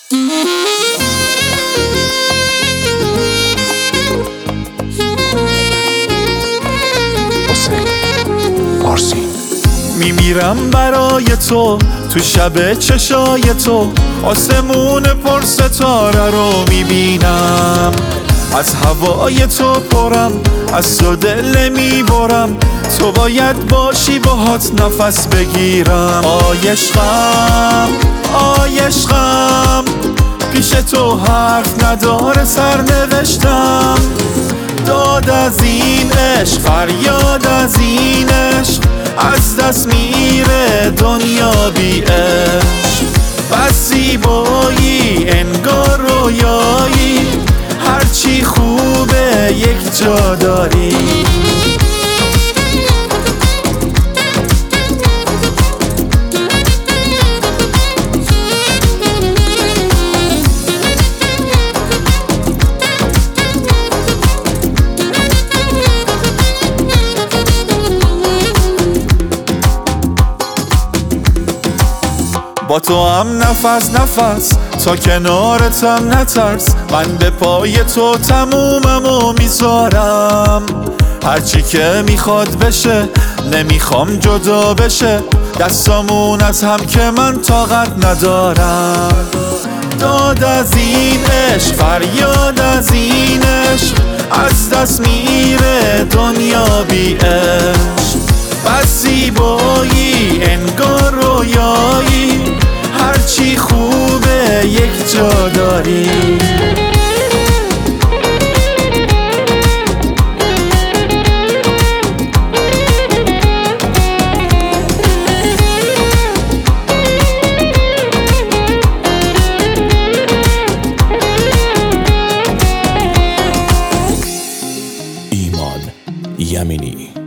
میمیرم برای تو، تو شب چشای تو آسمون پر ستاره رو میبینم. از هوای تو پرم، از تو دل میبرم، تو باید باشی باهات نفس بگیرم. عشقم عشقم، پیش تو حرف نداره سرنوشتم. داد از این عشق، فریاد از این عشق، از دست میره دنیا بی عشق. بس زیبایی انگار رویایی، هرچی خوبه یک جا داری. با تو هم نفس نفس، تا کنارتم نترس. من به پای تو تمومم و میذارم. هرچی که میخواد بشه، نمیخوام جدا بشه. دستامون از هم که من طاقت ندارم. داد از این عشق، فریاد از این عشق، از دست میره دنیا بی عشق. بس زیبایی انگار رویایی، هرچی خوبه یک جا داری. ایمان یمینی.